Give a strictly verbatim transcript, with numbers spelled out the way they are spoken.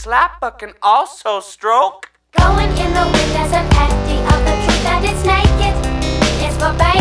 slap but can also stroke. Going in the wind as an empty of the truth that it's naked. It's for